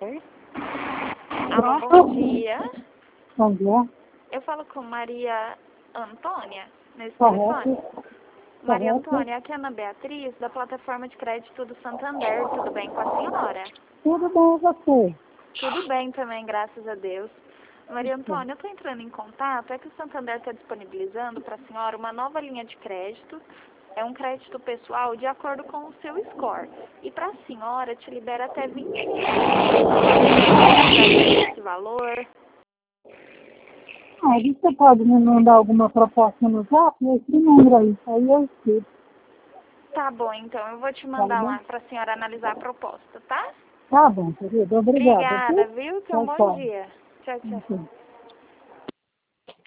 Santander. Alô, bom dia. Bom dia. Eu falo com Maria Antônia, nesse Correto. telefone. Maria Correto. Antônia, aqui é Ana Beatriz, da plataforma de crédito do Santander. Tudo bem com a senhora? Tudo bem, e você? Tudo bem também, graças a Deus. Maria Antônia, eu estou entrando em contato, é que o Santander está disponibilizando para a senhora uma nova linha de crédito. É um crédito pessoal de acordo com o seu score. E para a senhora, te libera até 20 mil. Esse valor. Você pode me mandar alguma proposta no zap? Esse número aí eu escrevo. Tá bom, então. Eu vou te Tá mandar bom? lá para a senhora analisar a proposta, tá? Tá bom, querido. Obrigada. Obrigada, viu? Tenha um Tchau, bom tchau. dia. Tchau, tchau. Ok.